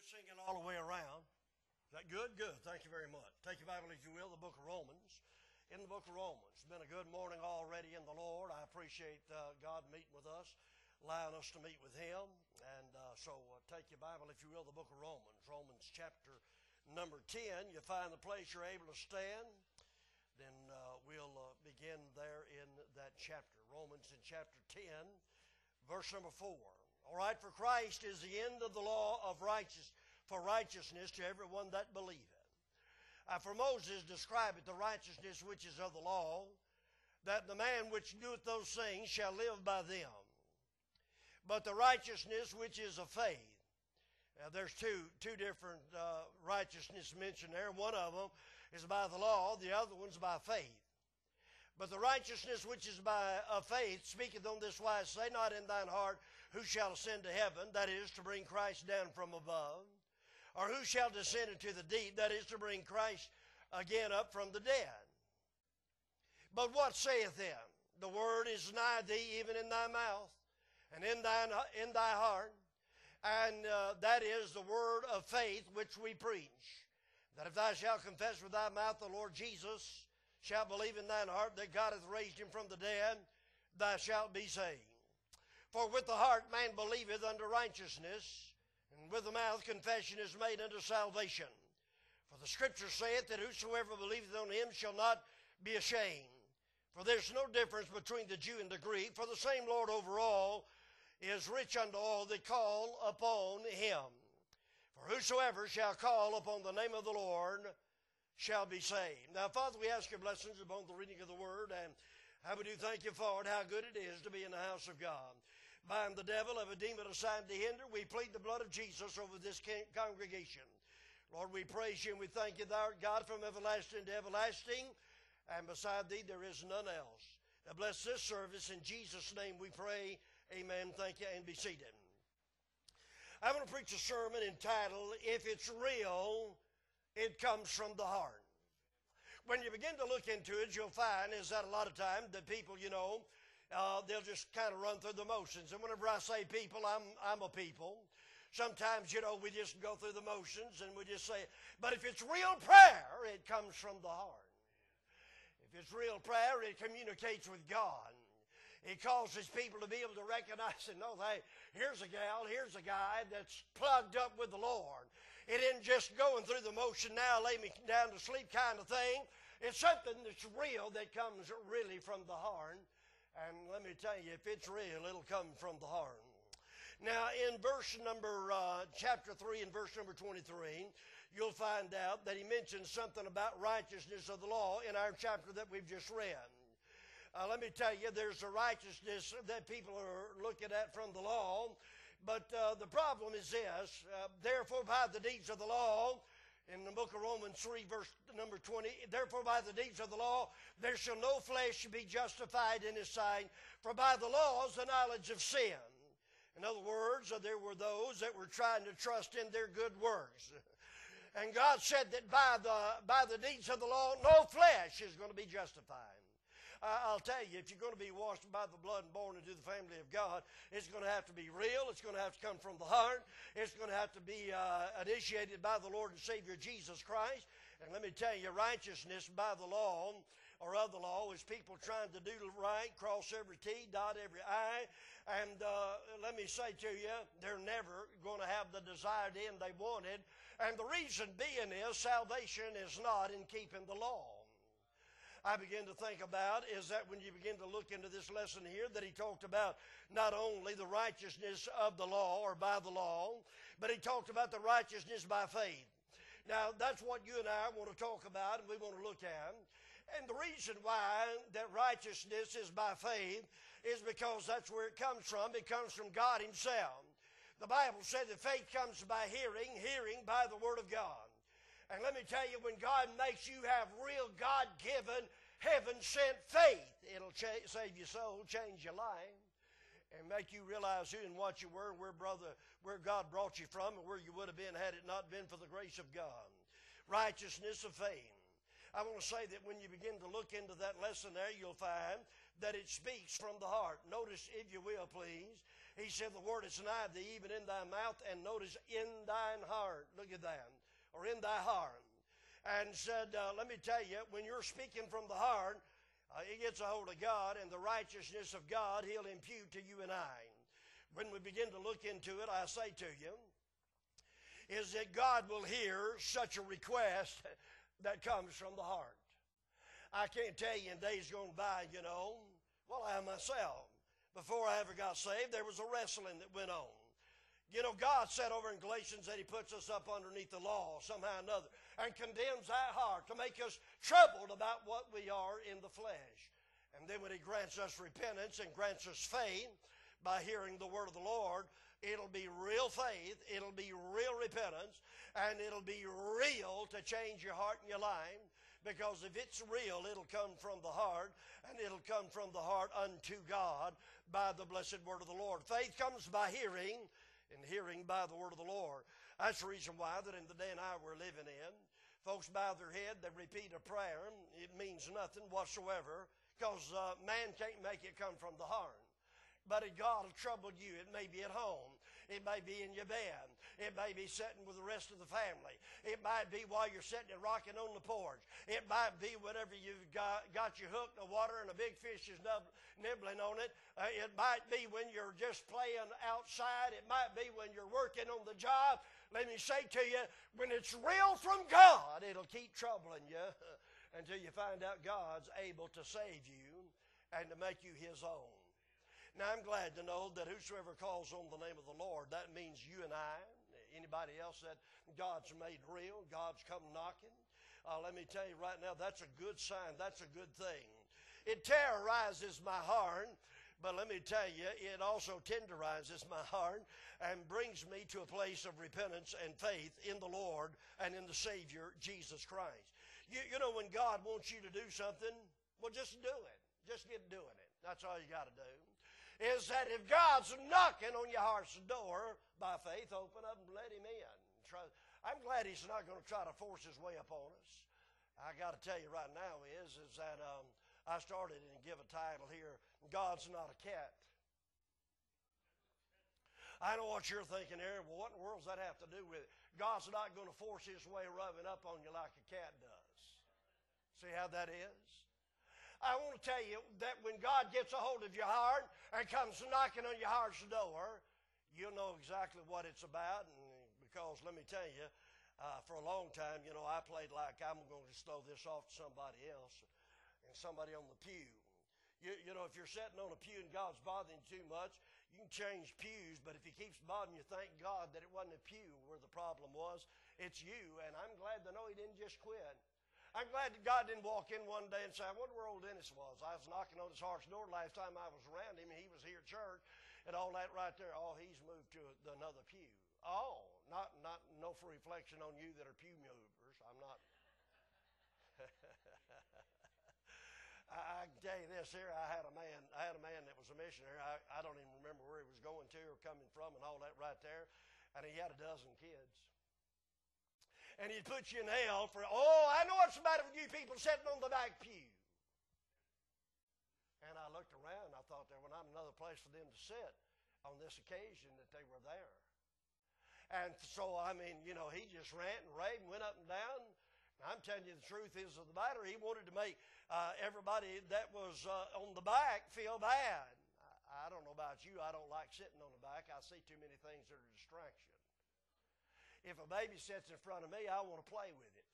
singing all the way around. Is that good? Good. Thank you very much. Take your Bible, if you will, the book of Romans. In the book of Romans. It's been a good morning already in the Lord. I appreciate God meeting with us, allowing us to meet with Him. And so take your Bible, if you will, the book of Romans. Romans chapter number 10. You find the place you're able to stand. Then we'll begin there in that chapter. Romans in chapter 10, verse number 4. All right, for Christ is the end of the law of righteousness to everyone that believeth. For Moses describeth the righteousness which is of the law, that the man which doeth those things shall live by them. But the righteousness which is of faith, there's two different righteousness mentioned there. One of them is by the law, the other one's by faith. But the righteousness which is of faith speaketh on this wise, say not in thine heart, who shall ascend to heaven, that is, to bring Christ down from above, or who shall descend into the deep, that is, to bring Christ again up from the dead. But what saith then? The word is nigh thee, even in thy mouth, and in thy heart, and that is the word of faith which we preach, that if thou shalt confess with thy mouth the Lord Jesus, shalt believe in thine heart that God hath raised him from the dead, thou shalt be saved. For with the heart man believeth unto righteousness, and with the mouth confession is made unto salvation. For the Scripture saith that whosoever believeth on him shall not be ashamed. For there's no difference between the Jew and the Greek, for the same Lord over all is rich unto all that call upon him. For whosoever shall call upon the name of the Lord shall be saved. Now, Father, we ask your blessings upon the reading of the Word, and how we do thank you for it, how good it is to be in the house of God. Bind the devil of a demon assigned to hinder. We plead the blood of Jesus over this congregation. Lord, we praise you and we thank you, thou art God, from everlasting to everlasting, and beside thee there is none else. Now bless this service. In Jesus' name we pray. Amen. Thank you, and be seated. I'm going to preach a sermon entitled, If It's Real, It Comes From the Heart. When you begin to look into it, you'll find is that a lot of times the people, they'll just kind of run through the motions. And whenever I say people, I'm a people. Sometimes, we just go through the motions and we just say, but if it's real prayer, it comes from the heart. If it's real prayer, it communicates with God. It causes people to be able to recognize and know, hey, here's a gal, here's a guy that's plugged up with the Lord. It isn't just going through the motion, now lay me down to sleep kind of thing. It's something that's real that comes really from the heart. And let me tell you, if it's real, it'll come from the heart. Now, in verse number, chapter 3 and verse number 23, you'll find out that he mentions something about righteousness of the law in our chapter that we've just read. Let me tell you, there's a righteousness that people are looking at from the law. But the problem is this, therefore by the deeds of the law, in the book of Romans 3, verse number 20, therefore by the deeds of the law, there shall no flesh be justified in his sight, for by the law is the knowledge of sin. In other words, there were those that were trying to trust in their good works. And God said that by the deeds of the law, no flesh is going to be justified. I'll tell you, if you're going to be washed by the blood and born into the family of God, it's going to have to be real. It's going to have to come from the heart. It's going to have to be initiated by the Lord and Savior Jesus Christ. And let me tell you, righteousness by the law or of the law is people trying to do right, cross every T, dot every I. And let me say to you, they're never going to have the desired end they wanted. And the reason being is salvation is not in keeping the law. I begin to think about is that when you begin to look into this lesson here, that he talked about not only the righteousness of the law or by the law, but he talked about the righteousness by faith. Now, that's what you and I want to talk about and we want to look at. And the reason why that righteousness is by faith is because that's where it comes from. It comes from God himself. The Bible said that faith comes by hearing, hearing by the word of God. And let me tell you, when God makes you have real God-given, heaven-sent faith, it'll save your soul, change your life, and make you realize who and what you were, where God brought you from, and where you would have been had it not been for the grace of God. Righteousness of faith. I want to say that when you begin to look into that lesson there, you'll find that it speaks from the heart. Notice, if you will, please, He said, the word is nigh thee, even in thy mouth, and notice, in thine heart. Look at that. Or in thy heart. And said, let me tell you, when you're speaking from the heart, it gets a hold of God, and the righteousness of God He'll impute to you and I. When we begin to look into it, I say to you, is that God will hear such a request that comes from the heart. I can't tell you in days gone by, well, I myself, before I ever got saved, there was a wrestling that went on. God said over in Galatians that He puts us up underneath the law somehow or another and condemns our heart to make us troubled about what we are in the flesh. And then when He grants us repentance and grants us faith by hearing the word of the Lord, it'll be real faith, it'll be real repentance, and it'll be real to change your heart and your life. Because if it's real, it'll come from the heart, and it'll come from the heart unto God by the blessed word of the Lord. Faith comes by hearing, and hearing by the word of the Lord. That's the reason why that in the day and hour we're living in, folks bow their head, they repeat a prayer. It means nothing whatsoever, because man can't make it come from the heart. But God will trouble you. It may be at home. It may be in your bed. It may be sitting with the rest of the family. It might be while you're sitting and rocking on the porch. It might be whenever you've got your hook in the water and a big fish is nibbling on it. It might be when you're just playing outside. It might be when you're working on the job. Let me say to you, when it's real from God, it'll keep troubling you until you find out God's able to save you and to make you His own. Now, I'm glad to know that whosoever calls on the name of the Lord, that means you and I, anybody else that God's made real, God's come knocking. Let me tell you right now, that's a good sign. That's a good thing. It terrorizes my heart, but let me tell you, it also tenderizes my heart and brings me to a place of repentance and faith in the Lord and in the Savior, Jesus Christ. You know, when God wants you to do something, well, just do it. Just get doing it. That's all you got to do. Is that if God's knocking on your heart's door, by faith, open up and let Him in. I'm glad He's not going to try to force His way upon us. I got to tell you right now is that I started and give a title here, God's Not a Cat. I know what you're thinking there. Well, what in the world does that have to do with it? God's not going to force His way rubbing up on you like a cat does. See how that is? I want to tell you that when God gets a hold of your heart and comes knocking on your heart's door, you'll know exactly what it's about. And because let me tell you, for a long time, I played like I'm going to just throw this off to somebody else and somebody on the pew. You know, if you're sitting on a pew and God's bothering you too much, you can change pews, but if He keeps bothering you, thank God that it wasn't a pew where the problem was. It's you, and I'm glad to know He didn't just quit. I'm glad that God didn't walk in one day and say, I wonder where old Dennis was. I was knocking on his heart's door last time I was around him, and he was here at church, and all that right there. Oh, he's moved to another pew. Oh, no for reflection on you that are pew movers. I'm not. I can tell you this here. I had a man that was a missionary. I don't even remember where he was going to or coming from and all that right there, and he had a dozen kids. And He'd put you in hell for, I know what's the matter with you people sitting on the back pew. And I looked around, and I thought there was not another place for them to sit on this occasion that they were there. And so, he just rant and raved and went up and down. And I'm telling you the truth is of the matter. He wanted to make everybody that was on the back feel bad. I don't know about you. I don't like sitting on the back. I see too many things that are a distraction. If a baby sits in front of me, I want to play with it.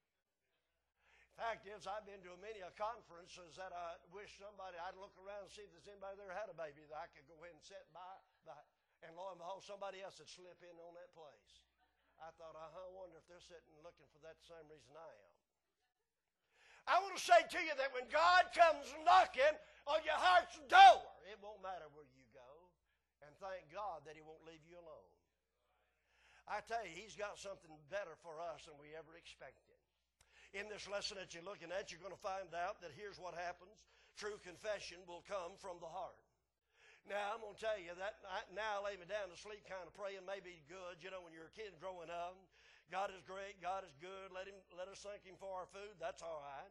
Fact is, I've been to many conferences that I wish I'd look around and see if there's anybody there had a baby that I could go ahead and sit by. And lo and behold, somebody else would slip in on that place. I thought, I wonder if they're sitting looking for that same reason I am. I want to say to you that when God comes knocking on your heart's door, it won't matter where you go. And thank God that He won't leave you alone. I tell you, He's got something better for us than we ever expected. In this lesson that you're looking at, you're going to find out that here's what happens. True confession will come from the heart. Now, I'm going to tell you that now lay me down to sleep kind of praying may be good. When you're a kid growing up, God is great, God is good. Let us thank Him for our food. That's all right.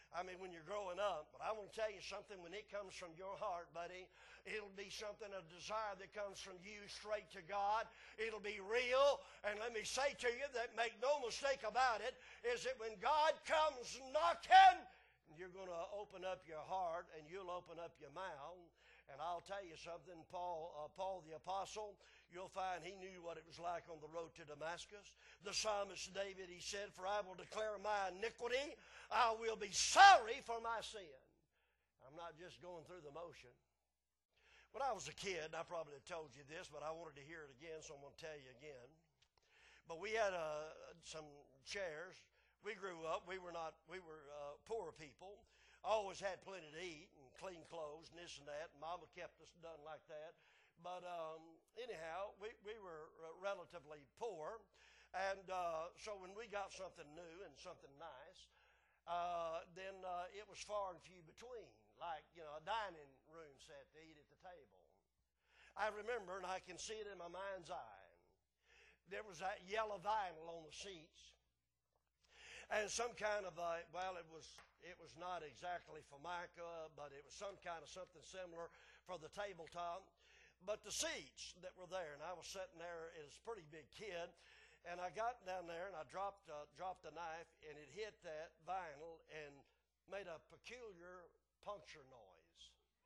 I mean, when you're growing up. But I want to tell you something, when it comes from your heart, buddy, it'll be something, a desire that comes from you straight to God. It'll be real. And let me say to you that make no mistake about it, is that when God comes knocking, you're going to open up your heart and you'll open up your mouth. And I'll tell you something, Paul the Apostle, you'll find he knew what it was like on the road to Damascus. The psalmist David, he said, "For I will declare my iniquity. I will be sorry for my sin." I'm not just going through the motion. When I was a kid, I probably have told you this, but I wanted to hear it again, so I'm going to tell you again. But we had some chairs. We grew up. We were poor people. Always had plenty to eat and clean clothes and this and that. Mama kept us done like that. But anyhow, we were relatively poor. And so when we got something new and something nice, then it was far and few between. Like, a dining room set to eat at the table. I remember, and I can see it in my mind's eye, there was that yellow vinyl on the seats. And some kind of it was not exactly Formica, but it was some kind of something similar for the tabletop. But the seats that were there, and I was sitting there as a pretty big kid, and I got down there and I dropped the knife, and it hit that vinyl and made a peculiar puncture noise.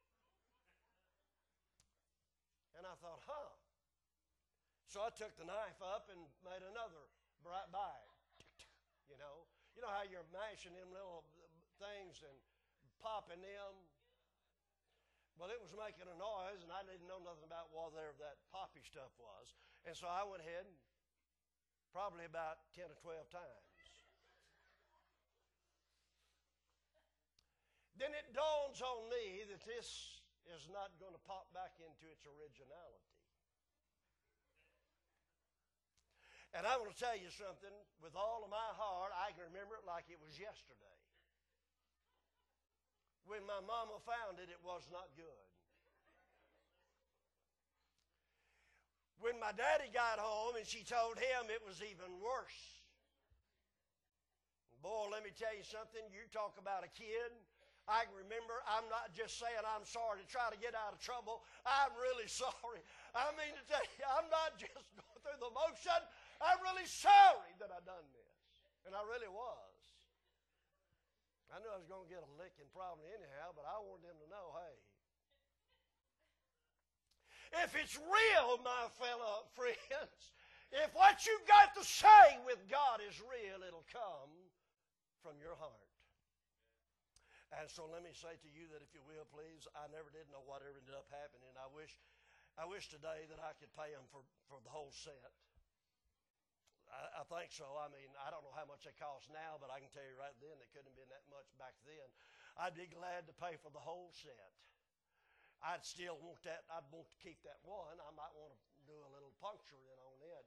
And I thought, So I took the knife up and made another bright bite. You know how you're mashing them little things and popping them? Well, it was making a noise, and I didn't know nothing about whatever that poppy stuff was. And so I went ahead and probably about 10 or 12 times. Then it dawns on me that this is not going to pop back into its originality. And I want to tell you something, with all of my heart, I can remember it like it was yesterday. When my mama found it, it was not good. When my daddy got home and she told him, it was even worse. Boy, let me tell you something, you talk about a kid. I can remember, I'm not just saying I'm sorry to try to get out of trouble. I'm really sorry. I mean to tell you, I'm not just going through the motion. I'm really sorry that I done this. And I really was. I knew I was going to get a licking probably anyhow, but I wanted them to know, hey, if it's real, my fellow friends, if what you got to say with God is real, it'll come from your heart. And so let me say to you that if you will, please, I never did know whatever ended up happening. I wish today that I could pay them for the whole set. I think so. I mean, I don't know how much they cost now, but I can tell you right then they couldn't have been that much back then. I'd be glad to pay for the whole set. I'd still want that. I'd want to keep that one. I might want to do a little puncturing on it,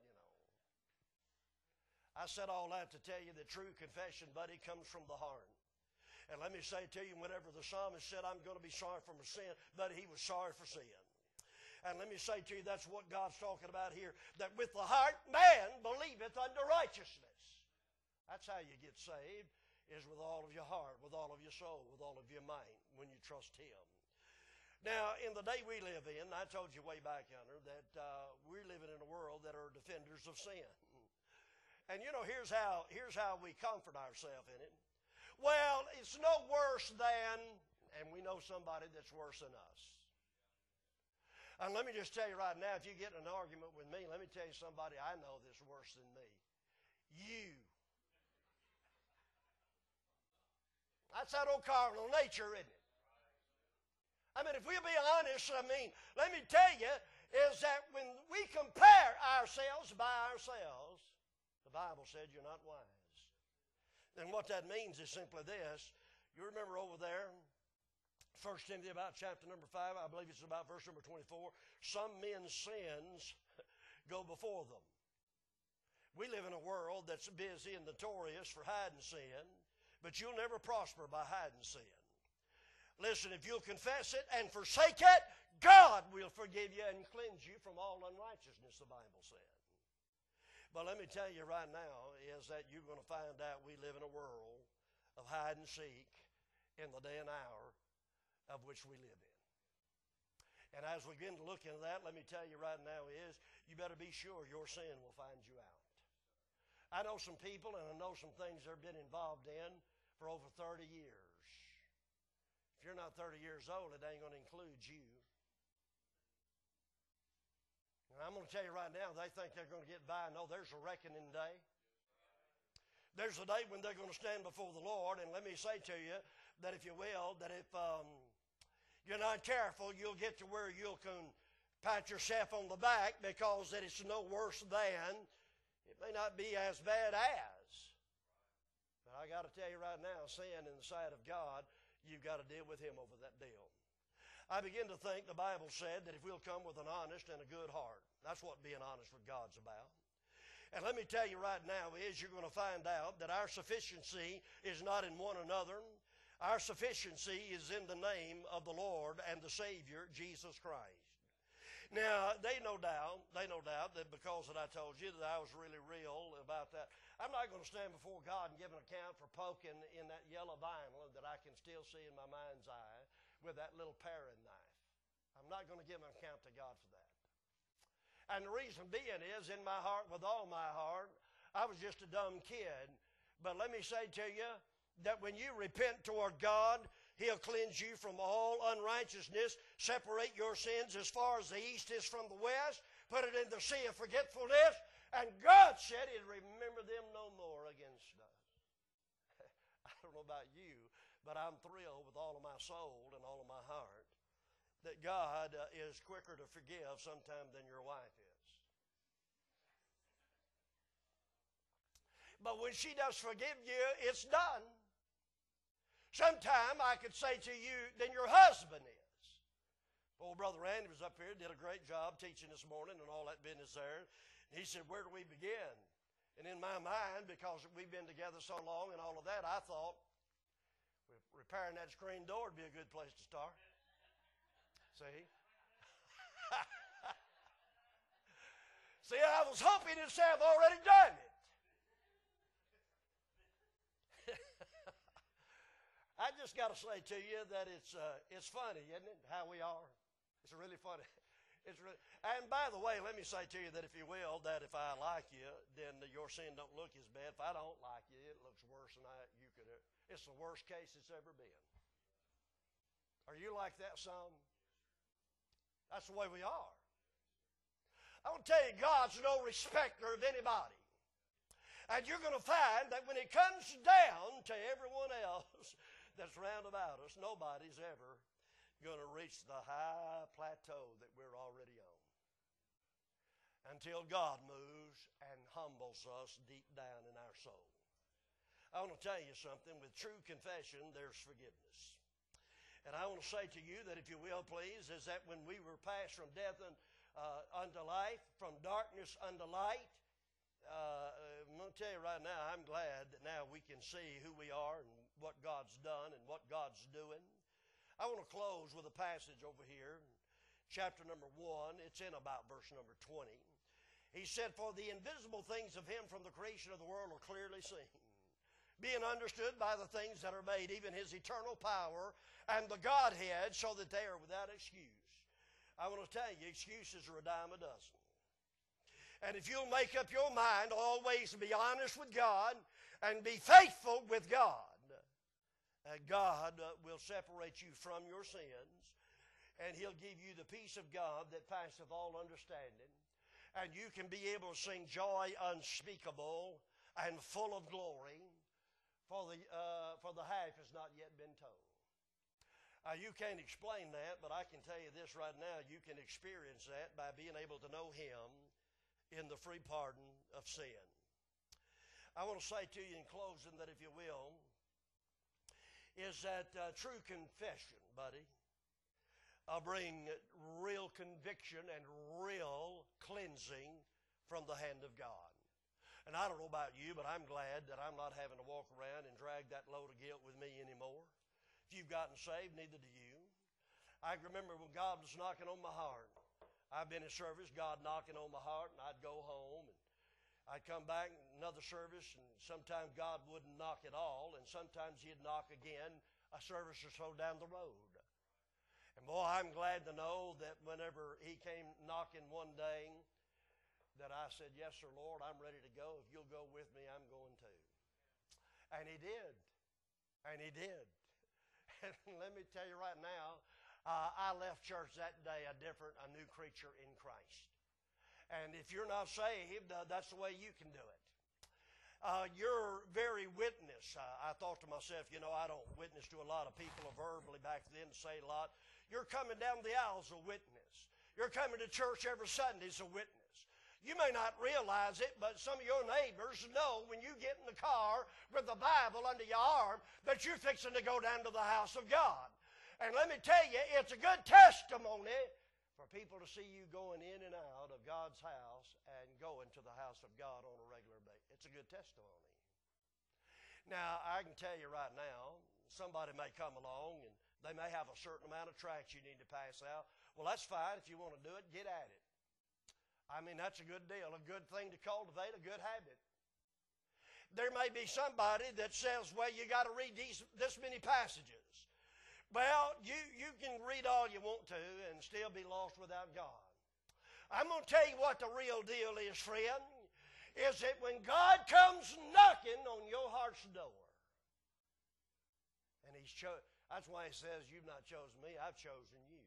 I said all that to tell you that true confession, buddy, comes from the heart. And let me say to you, whenever the psalmist said, I'm going to be sorry for my sin, buddy, he was sorry for sin. And let me say to you, that's what God's talking about here, that with the heart man believeth unto righteousness. That's how you get saved, is with all of your heart, with all of your soul, with all of your mind, when you trust Him. Now, in the day we live in, I told you way back yonder that we're living in a world that are defenders of sin. And here's how we comfort ourselves in it. Well, it's no worse than, and we know somebody that's worse than us. And let me just tell you right now, if you get in an argument with me, let me tell you somebody I know that's worse than me. You. That's that old carnal nature, isn't it? I mean, if we'll be honest, let me tell you, is that when we compare ourselves by ourselves, the Bible said you're not wise. And what that means is simply this. You remember over there, 1 Timothy about chapter number 5, I believe it's about verse number 24, some men's sins go before them. We live in a world that's busy and notorious for hiding sin, but you'll never prosper by hiding sin. Listen, if you'll confess it and forsake it, God will forgive you and cleanse you from all unrighteousness, the Bible said. But let me tell you right now is that you're going to find out we live in a world of hide and seek in the day and hour of which we live in. And as we begin to look into that, let me tell you right now is, you better be sure your sin will find you out. I know some people, and I know some things they've been involved in for over 30 years. If you're not 30 years old, it ain't going to include you. And I'm going to tell you right now, they think they're going to get by. No, there's a reckoning day. There's a day when they're going to stand before the Lord, and let me say to you that if you will, that if you're not careful, you'll get to where you can pat yourself on the back because that it's no worse than. It may not be as bad as. But I got to tell you right now, sin in the sight of God, you've got to deal with Him over that deal. I begin to think the Bible said that if we'll come with an honest and a good heart, that's what being honest with God's about. And let me tell you right now is you're going to find out that our sufficiency is not in one another. Our sufficiency is in the name of the Lord and the Savior, Jesus Christ. Now, they no doubt that because that I told you that I was really real about that, I'm not going to stand before God and give an account for poking in that yellow vinyl that I can still see in my mind's eye with that little paring knife. I'm not going to give an account to God for that. And the reason being is, in my heart, with all my heart, I was just a dumb kid. But let me say to you that when you repent toward God, He'll cleanse you from all unrighteousness, separate your sins as far as the east is from the west, put it in the sea of forgetfulness, and God said He'd remember them no more against us. I don't know about you, but I'm thrilled with all of my soul and all of my heart that God is quicker to forgive sometime than your wife is. But when she does forgive you, it's done. Sometime I could say to you, than your husband is. Old Brother Randy was up here, did a great job teaching this morning and all that business there. And he said, where do we begin? And in my mind, because we've been together so long and all of that, I thought repairing that screen door would be a good place to start. See? See, I was hoping to say I've already done it. I just got to say to you that it's funny, isn't it, how we are? It's really funny. And by the way, let me say to you that if you will, that if I like you, then your sin don't look as bad. If I don't like you, it looks worse than you could. It's the worst case it's ever been. Are you like that some? That's the way we are. I want to tell you, God's no respecter of anybody. And you're going to find that when it comes down to everyone else that's round about us, nobody's ever going to reach the high plateau that we're already on. Until God moves and humbles us deep down in our soul. I want to tell you something. With true confession, there's forgiveness. And I want to say to you that if you will, please, is that when we were passed from death unto life, from darkness unto light, I'm going to tell you right now, I'm glad that now we can see who we are and what God's done and what God's doing. I want to close with a passage over here, chapter number 1. It's in about verse number 20. He said, for the invisible things of Him from the creation of the world are clearly seen, being understood by the things that are made, even His eternal power and the Godhead, so that they are without excuse. I want to tell you, excuses are a dime a dozen. And if you'll make up your mind always to be honest with God and be faithful with God, God will separate you from your sins, and He'll give you the peace of God that passeth all understanding, and you can be able to sing joy unspeakable and full of glory, for the half has not yet been told. You can't explain that, but I can tell you this right now. You can experience that by being able to know Him in the free pardon of sin. I want to say to you in closing that if you will, is that true confession, buddy, bring real conviction and real cleansing from the hand of God. And I don't know about you, but I'm glad that I'm not having to walk around and drag that load of guilt with me anymore. If you've gotten saved, neither do you. I remember when God was knocking on my heart. I've been in service, God knocking on my heart, and I'd go home, and I'd come back another service, and sometimes God wouldn't knock at all, and sometimes He'd knock again a service or so down the road. And boy, I'm glad to know that whenever he came knocking one day, that I said, yes, sir, Lord, I'm ready to go. If you'll go with me, I'm going too. And he did. And he did. And let me tell you right now, I left church that day a new creature in Christ. And if you're not saved, that's the way you can do it. Your very witness, I thought to myself, I don't witness to a lot of people verbally back then to say a lot. You're coming down the aisle as a witness. You're coming to church every Sunday as a witness. You may not realize it, but some of your neighbors know when you get in the car with the Bible under your arm that you're fixing to go down to the house of God. And let me tell you, it's a good testimony for people to see you going in and out of God's house and going to the house of God on a regular basis. It's a good testimony. Now, I can tell you right now, somebody may come along and they may have a certain amount of tracts you need to pass out. Well, that's fine. If you want to do it, get at it. I mean, that's a good deal, a good thing to cultivate, a good habit. There may be somebody that says, well, you got to read this many passages. Well, you can read all you want to and still be lost without God. I'm going to tell you what the real deal is, friend, is that when God comes knocking on your heart's door, and that's why he says, you've not chosen me, I've chosen you.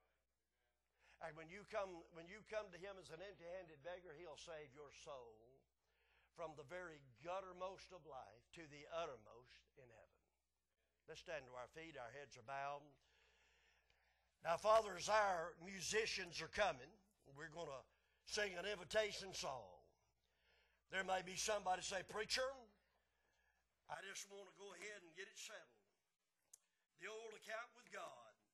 And when you come to him as an empty-handed beggar, he'll save your soul from the very guttermost of life to the uttermost in heaven. Let's stand to our feet. Our heads are bowed. Now, Father, as our musicians are coming, we're going to sing an invitation song. There may be somebody say, preacher, I just want to go ahead and get it settled. The old account with God.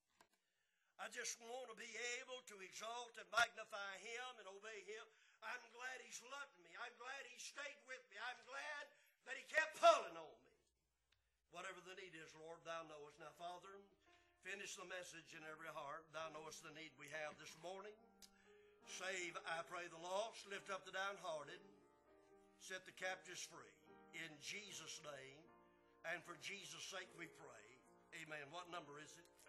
I just want to be able to exalt and magnify him and obey him. I'm glad he's loved me. I'm glad he stayed with me. I'm glad that he kept pulling on me. Whatever the need is, Lord, thou knowest. Now, Father, finish the message in every heart. Thou knowest the need we have this morning. Save, I pray, the lost. Lift up the downhearted. Set the captives free. In Jesus' name, and for Jesus' sake we pray. Amen. What number is it?